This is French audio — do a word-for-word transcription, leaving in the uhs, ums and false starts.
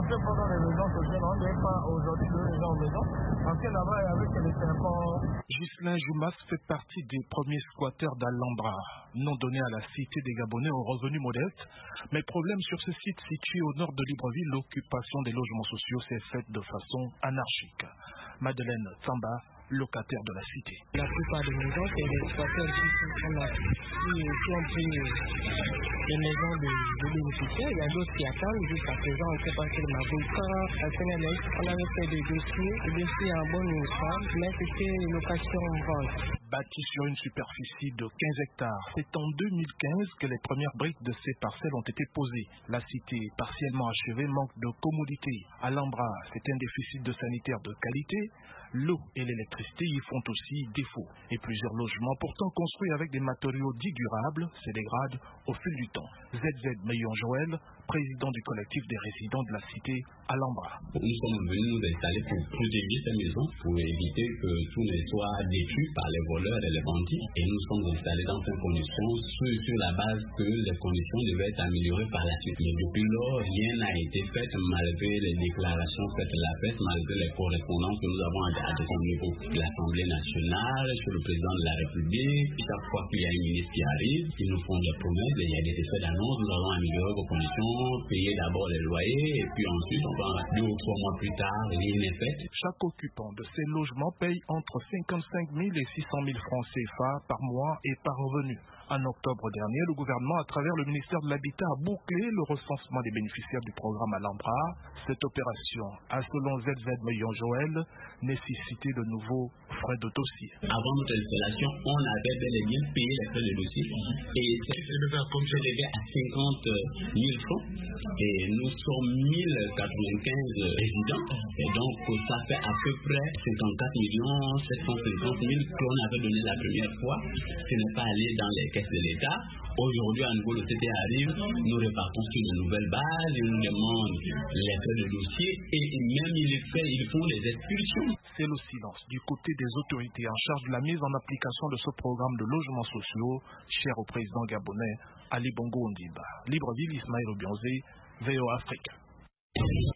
fait pas dans les maisons sociales, on n'est pas aujourd'hui de les gens en maison, parce que là-bas, il y avait que les serpents. Ghislain Joumas fait partie des premiers squatteurs d'Alhambra, nom donné à la cité des Gabonais aux revenus modestes. Mais problème sur ce site situé au nord de Libreville, l'occupation des logements sociaux s'est faite de façon anarchique. Madeleine Tsamba, locataire de la cité. La plupart des maisons, c'est des squatteurs qui ont pris des maisons de, de bénéficiaires. Il y a d'autres qui attendent jusqu'à présent. On fait partie de ma boule. Quand à Sénélec, on avait fait des dossiers, des dossiers en bonne état, mais c'était location-vente. Bâti sur une superficie de quinze hectares, c'est en deux mille quinze que les premières briques de ces parcelles ont été posées. La cité, partiellement achevée, manque de commodité. Alhambra, c'est un déficit de sanitaire de qualité. L'eau et l'électricité y font aussi défaut. Et plusieurs logements, pourtant construits avec des matériaux dits durables, se dégradent au fil du temps. Z Z Meillon Joël, président du collectif des résidents de la cité Alhambra. Nous sommes venus nous installer pour protéger ces maisons, pour éviter que tout ne soit détruit par les voleurs et les bandits. Et nous sommes installés dans ces conditions sur, sur la base que les conditions devaient être améliorées par la suite. Mais depuis lors, rien n'a été fait malgré les déclarations faites à la presse, malgré les correspondances que nous avons à au niveau de l'Assemblée nationale, sur le président de la République. Chaque fois qu'il y a un ministre qui arrive, ils nous font des promesses, il y a des effets d'annonce, nous allons améliorer vos conditions, payer d'abord les loyers, et puis ensuite, on va deux ou trois mois plus tard, rien n'est fait. Chaque occupant de ces logements paye entre cinquante-cinq mille et six cent mille francs C F A par mois et par revenu. En octobre dernier, le gouvernement, à travers le ministère de l'Habitat, a bouclé le recensement des bénéficiaires du programme Alhambra. Cette opération a, selon Z Z Meillon Joël, nécessité de nouveaux frais de dossier. Avant notre installation, on avait bel et bien payé les frais de dossier et c'est comme je l'ai à cinquante mille francs et nous sommes mille quatre-vingt-quinze résidents et donc ça fait à peu près cinquante-quatre millions sept cent cinquante mille qu'on avait donné la première fois. Ce n'est pas allé dans les caisses de l'État. Aujourd'hui, à nouveau, le C T arrive, nous repartons sur de nouvelles bases, ils nous demandent les frais de dossier et même ils, fait, ils font des expulsions. C'est le silence du côté des autorités en charge de la mise en application de ce programme de logements sociaux, cher au président gabonais Ali Bongo Ondimba. Libreville, Ismaël Obionzé, V O Afrique.